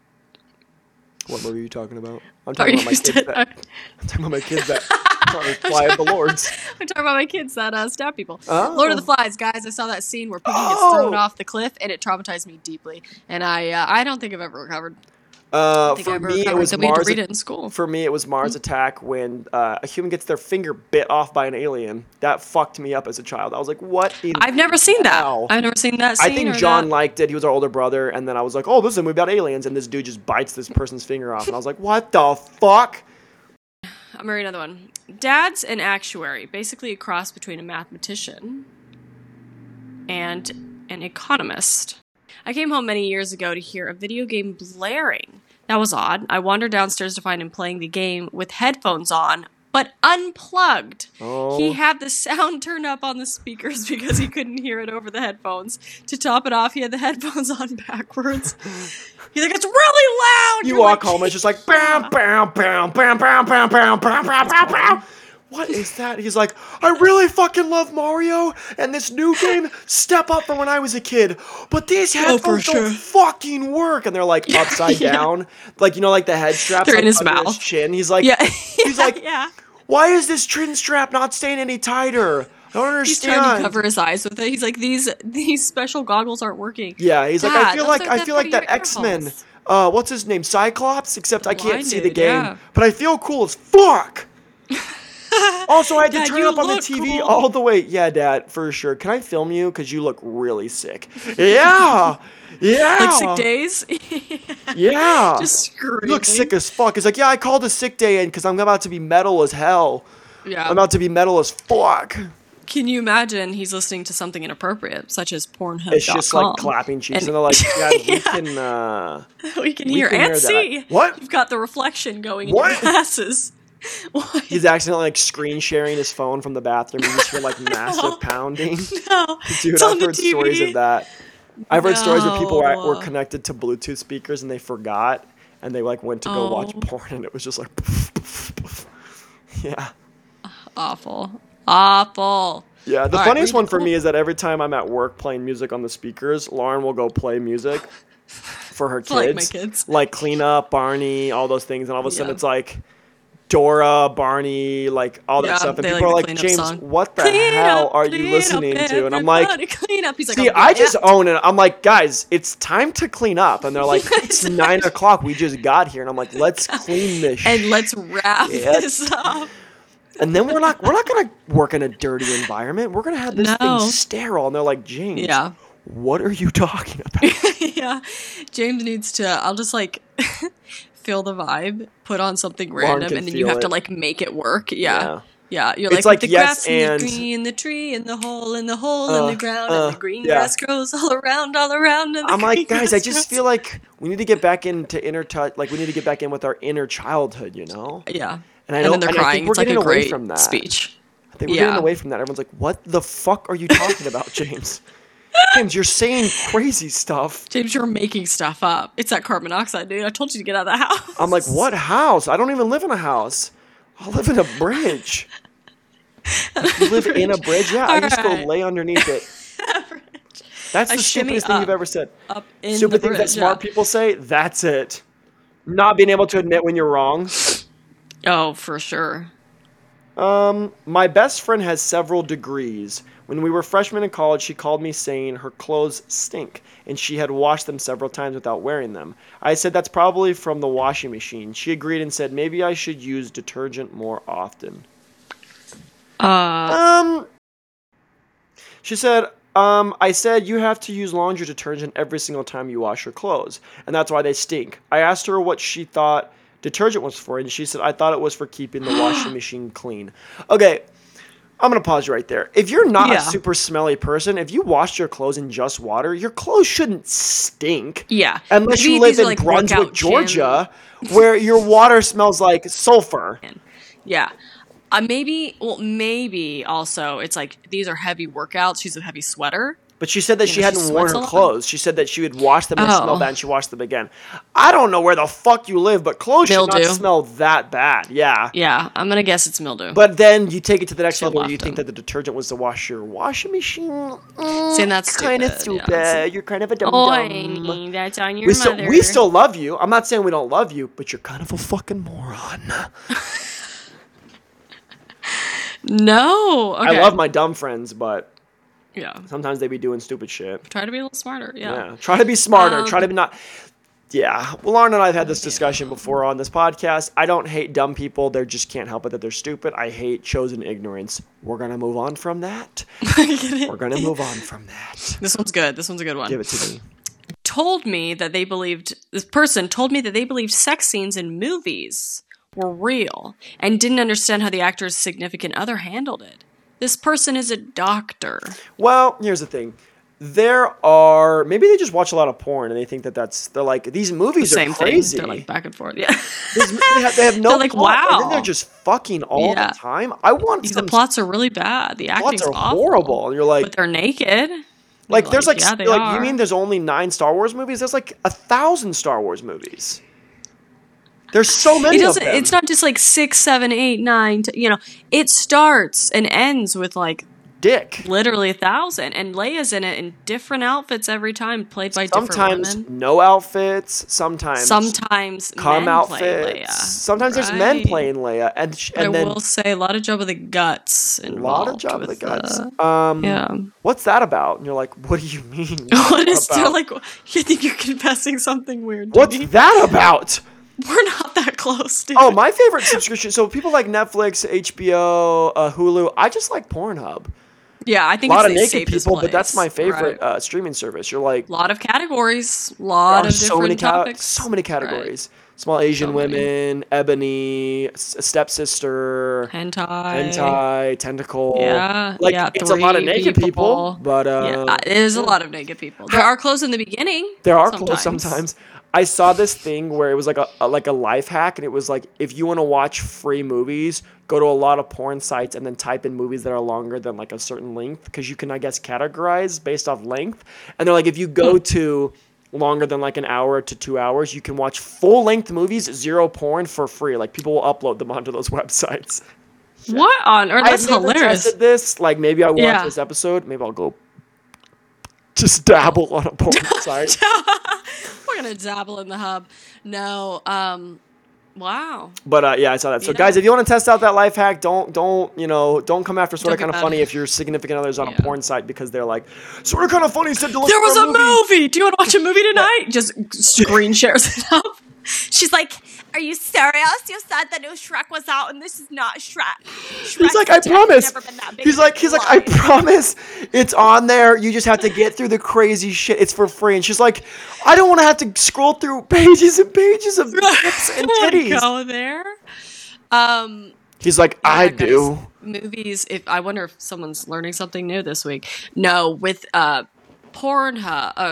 What movie are you talking about? I'm Are talking you about my kids still- that. I'm talking about my kids that are Fly of the Lords. I'm talking about my kids that uh, stab people. Oh. Lord of the Flies, guys. I saw that scene where Piggy gets Oh. thrown off the cliff, and it traumatized me deeply. And I, uh, I don't think I've ever recovered. Uh, I think I for ever me, it covered was that we had to Mars. read it in school. For me, it was Mars Attack when uh, a human gets their finger bit off by an alien. That fucked me up as a child. I was like, "What in I've never seen that. hell?" I've never seen that scene. I think or John that. liked it. He was our older brother, and then I was like, "Oh, this is a movie about aliens," and this dude just bites this person's finger off, and I was like, "What the fuck?" I'm gonna read another one. Dad's an actuary, basically a cross between a mathematician and an economist. I came home many years ago to hear a video game blaring. That was odd. I wandered downstairs to find him playing the game with headphones on, but unplugged. Oh. He had the sound turned up on the speakers because he couldn't hear it over the headphones. To top it off, he had the headphones on backwards. He's like, it's really loud! You You're walk like, home, and it's just like, bam, bam, bam, bam, bam, bam, bam, bam, bam, bam, bam. What is that? He's like, I really fucking love Mario and this new game, Step Up from when I was a kid. But these headphones sure. don't fucking work. And they're like upside yeah. down. Like, you know, like the head straps They're like, in his under mouth. his chin. He's like, Yeah. he's like, yeah. why is this chin strap not staying any tighter? I don't understand. He's trying to cover his eyes with it. He's like, these these special goggles aren't working. Yeah, he's like, Dad, I feel those like are I the feel like that pretty X-Men. earphones. Uh, what's his name? Cyclops. Except I can't Blind see the dude, game, yeah. but I feel cool as fuck. Also, I had to Dad, turn you up on the look T V cool. all the way. Yeah, Dad, for sure. Can I film you? Because you look really sick. Yeah, yeah. Like sick days. Yeah. Just screaming. You look sick as fuck. He's like, yeah, I called a sick day in because I'm about to be metal as hell. Yeah. I'm about to be metal as fuck. Can you imagine he's listening to something inappropriate, such as Pornhub dot com? It's just like clapping cheeks, and, And- they're like, yeah, we Yeah. can. Uh, we can we hear can and hear that. see. What? You've got the reflection going in What? your glasses. What? He's accidentally like screen sharing his phone from the bathroom. You just hear like massive No. pounding. No, Dude, it's on I've the heard T V. stories of that. I've heard stories where people were, were No. connected to Bluetooth speakers and they forgot, and they like went to go watch Oh. porn, and it was just like, yeah, Awful. Awful. yeah. The All right, funniest read one the for me quote. is that every time I'm at work playing music on the speakers, Lauren will go play music for her kids, Like my kids. like Clean Up, Barney, all those things, and all of a sudden Yeah. it's like Dora, Barney, like all that Yeah, stuff, and they people like are the like, clean up James, song. what the Clean hell up, are you clean listening up, to? And I'm like, everybody clean up. He's like, see, oh, I yeah. just own it. I'm like, guys, it's time to clean up. And they're like, it's nine o'clock. We just got here. And I'm like, let's clean this. And sh-" let's wrap Yep. this up. And then we're not we're not gonna work in a dirty environment. We're gonna have this No. thing sterile. And they're like, James, Yeah. what are you talking about? Yeah. James needs to, I'll just like feel the vibe, put on something Lauren random, can and then you feel have to it. like make it work. Yeah. Yeah. Yeah. You're It's like, like with the yes grass and and- the green, the tree, and the hole, and the hole, Uh, and the ground, uh, and the green yeah. grass grows all around, all around. And the I'm like, green guys, I grass just grows- feel like we need to get back into inner touch. Like we need to get back in with our inner childhood, you know? Yeah. And I And, don't- then they're and I think crying. we're It's like a getting away great from that. speech. I think we're Yeah. getting away from that. Everyone's like, what the fuck are you talking about, James? James, you're saying crazy stuff. James, you're making stuff up. It's that carbon monoxide, dude. I told you to get out of the house. I'm like, what house? I don't even live in a house. I live in a bridge. You live in a bridge? Yeah, I just go Alright. lay underneath it. That's A the shimmy stupidest thing up. you've ever said. Up in Stupid the things bridge, that smart yeah. people say, that's it. Not being able to admit when you're wrong. Oh, for sure. Um, my best friend has several degrees. When we were freshmen in college, she called me saying her clothes stink, and she had washed them several times without wearing them. I said that's probably from the washing machine. She agreed and said maybe I should use detergent more often. Uh, Um, she said, um, I said you have to use laundry detergent every single time you wash your clothes, and that's why they stink. I asked her what she thought detergent was for, and she said, I thought it was for keeping the washing machine clean. Okay, I'm going to pause you right there. If you're not Yeah. a super smelly person, if you wash your clothes in just water, your clothes shouldn't stink. yeah. Unless Maybe you live these are, in like, Brunswick, workout gym- Georgia, where your water smells like sulfur. Yeah. Uh, maybe, well, maybe also it's like these are heavy workouts. She's a heavy sweater. But she said that You she know, she hadn't worn sweats her a lot. clothes. She said that she would wash them and Oh. smell bad, and she washed them again. I don't know where the fuck you live, but clothes should Mildew. not smell that bad. Yeah. Yeah, I'm gonna guess it's mildew. But then you take it to the next She level where you left think them. that the detergent was to wash your washing machine. Mm, Saying that's kind of stupid, stupid. yeah. You're kind of a dumb Oi, dumb. that's on your We still, mother. we still love you. I'm not saying we don't love you, but you're kind of a fucking moron. No. Okay. I love my dumb friends, but Yeah. sometimes they be doing stupid shit. Try to be a little smarter. Yeah. Yeah. Try to be smarter. Um, Try to be not. Yeah. Well, Lauren and I have had this discussion before on this podcast. I don't hate dumb people. They just can't help it that they're stupid. I hate chosen ignorance. We're going to move on from that. We're going to move on from that. This one's good. This one's a good one. Give it to me. Told me that they believed, this person told me that they believed sex scenes in movies were real and didn't understand how the actor's significant other handled it. This person is a doctor. Well, here's the thing. There are, maybe they just watch a lot of porn and they think that that's, they're like, these movies Same are crazy. thing. They're like back and forth. Yeah. These, they, have, they have no They're like, plot, wow. and then they're just fucking all Yeah. the time. I want The some plots are really bad. The acting's plots are awful. horrible. And you're like, But they're naked. like You're there's like, yeah, they like are. you mean there's only nine Star Wars movies? There's like a thousand Star Wars movies. There's so many It of doesn't. them. It's not just like six, seven, eight, nine. T- you know, it starts and ends with like Dick. literally a thousand, and Leia's in it in different outfits every time, played by different Sometimes women. no outfits. Sometimes Sometimes cum men outfits. play Leia. Sometimes there's men Right. playing Leia, and sh- But and I then will say a lot of job of the guts. a lot of involved job of the with, guts. uh, um, yeah. What's that about? And you're like, what do you mean? What is about? there like? You think you're confessing something weird? To What's me? that about? We're not that close, dude. Oh, my favorite subscription. So people like Netflix, H B O, uh, Hulu. I just like Pornhub. yeah, I A think lot it's of the naked safest people, but that's place. my favorite Right. uh, streaming service. You're like, A lot of categories, a lot there are of so many different ca- topics. so many categories. Small Asian So many. women, ebony, s- stepsister, Hentai. hentai, tentacle. Yeah, like yeah, it's a lot of three naked people, people. but uh, Yeah, it is a lot of naked people. There are clothes in the beginning. there are sometimes. clothes sometimes. I saw this thing where it was like a, a like a life hack, and it was like if you want to watch free movies, go to a lot of porn sites and then type in movies that are longer than like a certain length, because you can I guess categorize based off length. And they're like if you go Hmm. to longer than like an hour to two hours, you can watch full length movies, zero porn for free. Like people will upload them onto those websites. What on earth? That's I've never hilarious. tested this. Like maybe I watch Yeah. this episode. Maybe I'll go just dabble on a porn site. We're gonna dabble in the hub. No, um, wow. But uh, yeah, I saw that. So You guys, know. if you want to test out that life hack, don't don't you know don't come after sort of Don't kind get of mad. funny if your significant other's on Yeah. a porn site because they're like sort of kind of funny said to look There for was a movie. Do you want to watch a movie tonight? Just screen shares it up. She's like, "Are you serious? You said the new Shrek was out, and this is not Shrek." He's Shrek's like, I definitely promise. never been that big He's in like, his he's like, I life." promise, it's on there. You just have to get through the crazy shit. It's for free. And she's like, I don't want to have to scroll through pages and pages of hips and titties. Go there. Um, He's like, I yeah, guys, do. movies. If I wonder if someone's learning something new this week. No, with uh, Pornhub, uh,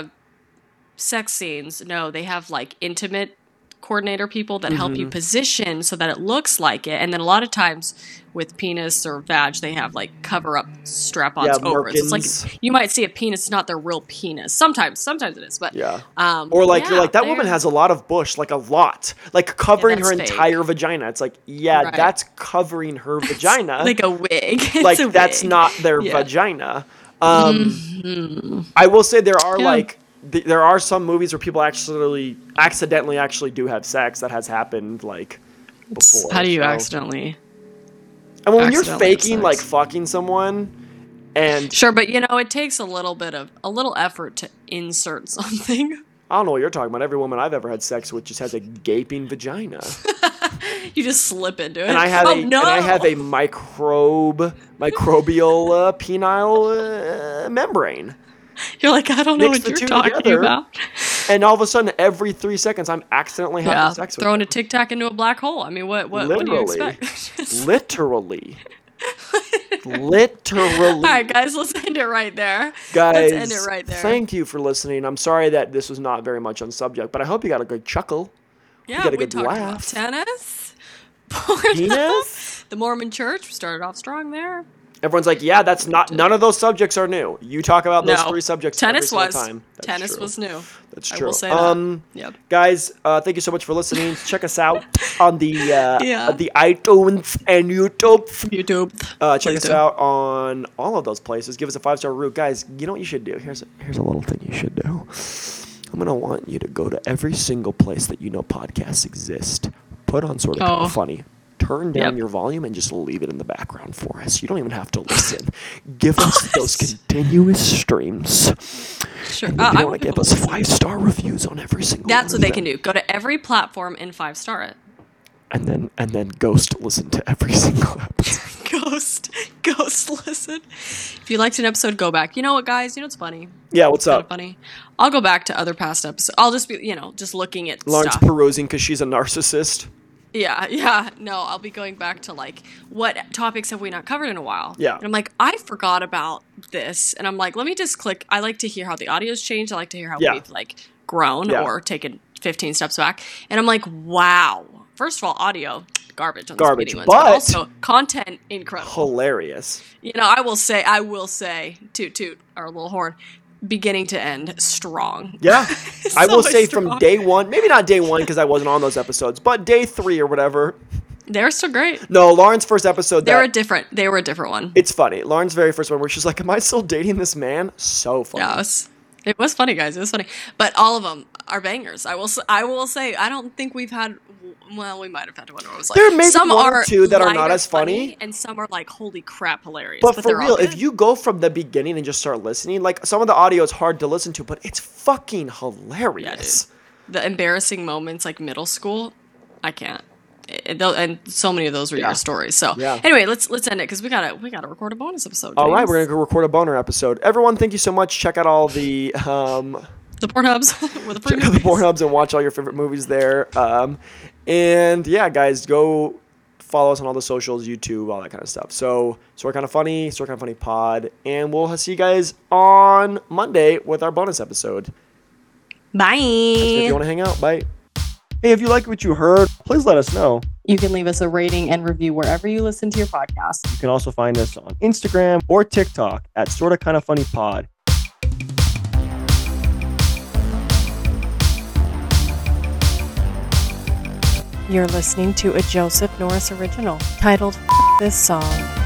sex scenes. No, they have like intimate coordinator people that help Mm-hmm. you position so that it looks like it. And then a lot of times with penis or vag, they have like cover up strap-ons Yeah, over it. So it's merkins. like you might see a penis, it's not their real penis. Sometimes, sometimes it is, but Yeah. Um, Or like you're yeah, like that woman they're- has a lot of bush, like a lot, like covering her that's fake. entire vagina. It's like, yeah, Right. that's covering her vagina. like a wig. It's like a that's wig. not their Yeah. vagina. Um, I will say there are Yeah. like th- there are some movies where people actually accidentally actually do have sex. That has happened like before. How do you so- accidentally? And when you're accidentally have faking like sex? fucking someone, and Sure, but you know, it takes a little bit of a little effort to insert something. I don't know what you're talking about. Every woman I've ever had sex with just has a gaping vagina. You just slip into it. And I have oh, a no! and I have a microbe microbial uh, penile uh, membrane. You're like, I don't know Mix what the you're two talking together, about. And all of a sudden, every three seconds, I'm accidentally having Yeah, sex with throwing her. a tic tac into a black hole. I mean, what what, what do you Literally. expect? Literally. Literally. All right, guys, let's end it right there. Guys, let's end it right there. thank you for listening. I'm sorry that this was not very much on subject, but I hope you got a good chuckle. yeah, got a we good talked about laugh. tennis, Penis? the Mormon Church. We started off strong there. Everyone's like, yeah, that's not. None of those subjects are new. You talk about those No, three subjects tennis every was single time. That's tennis true. was new. That's I true. will say that. Um, Yep. guys, uh, thank you so much for listening. Check us out on the uh, Yeah. the iTunes and YouTube. YouTube. Uh, check Please us do. out on all of those places. Give us a five star review, guys. You know what you should do? Here's a, here's a little thing you should do. I'm gonna want you to go to every single place that you know podcasts exist. Put on sort of Oh. funny. turn down Yep. your volume and just leave it in the background for us. You don't even have to listen. Give us those continuous streams. Sure. And Uh, if you I want would to give be us five-star reviews on every single That's one what of they can them. do. Go to every platform and five star it. And then and then ghost listen to every single episode. Ghost, ghost, listen. If you liked an episode, go back. You know what, guys? You know what's funny? Yeah, what's Kind up? of funny. I'll go back to other past episodes. I'll just be, you know, just looking at Lauren's stuff. perusing because she's a narcissist. Yeah, yeah. No, I'll be going back to like, what topics have we not covered in a while? Yeah. And I'm like, I forgot about this. And I'm like, let me just click. I like to hear how the audio's changed. I like to hear how Yeah. we've like grown Yeah. or taken fifteen steps back. And I'm like, wow. First of all, audio, garbage on Garbage, the ones. but- also content, incredible. Hilarious. You know, I will say, I will say, toot toot, our little horn, beginning to end, strong. Yeah. I will So say strong. from day one, maybe not day one because I wasn't on those episodes, but day three or whatever. They're still great. No, Lauren's first episode. They that, were a different. They were a different one. It's funny. Lauren's very first one where she's like, am I still dating this man? So funny. Yeah, it was, it was funny, guys. It was funny, but all of them are bangers. I will. s- I will say. I don't think we've had. Well, we might have had one where it was like There may be some one or are two that are not lighter as funny. and some are like holy crap hilarious. But, for they're all real, if good. you go from the beginning and just start listening, like some of the audio is hard to listen to, but it's fucking hilarious. the embarrassing moments like middle school, I can't. It, tho- and so many of those were Yeah. your stories. So Yeah. anyway, let's let's end it because we gotta we gotta record a bonus episode. All right, James. we're gonna go record a boner episode. Everyone, thank you so much. Check out all the um, the Pornhubs with the free check out the movies. Pornhubs and watch all your favorite movies there. Um, and yeah, guys, go follow us on all the socials, YouTube, all that kind of stuff. So, so we're kind of funny, so we're kind of funny pod, and we'll see you guys on Monday with our bonus episode. Bye. If you want to hang out, bye. Hey, if you like what you heard, please let us know. You can leave us a rating and review wherever you listen to your podcast. You can also find us on Instagram or TikTok at Sorta Kinda Funny Pod. You're listening to a Joseph Norris original titled F- This Song.